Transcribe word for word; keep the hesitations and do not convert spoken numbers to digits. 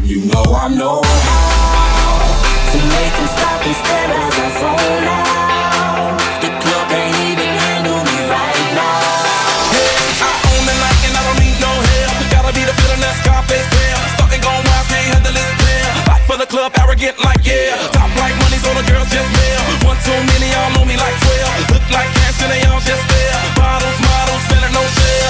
You know I know how to make them stop and stare as I zone out. The club can't even handle me right now. Yeah, I own the night and I don't need no help. Gotta be the feeling that Scarface feel. Starting going wild, can't handle this pill. Fight for the club, arrogant like yeah. Top like money, so the girls just mail. One too many, y'all know me like twelve. Look like cash and they all just there. Bottles, models, spending no share.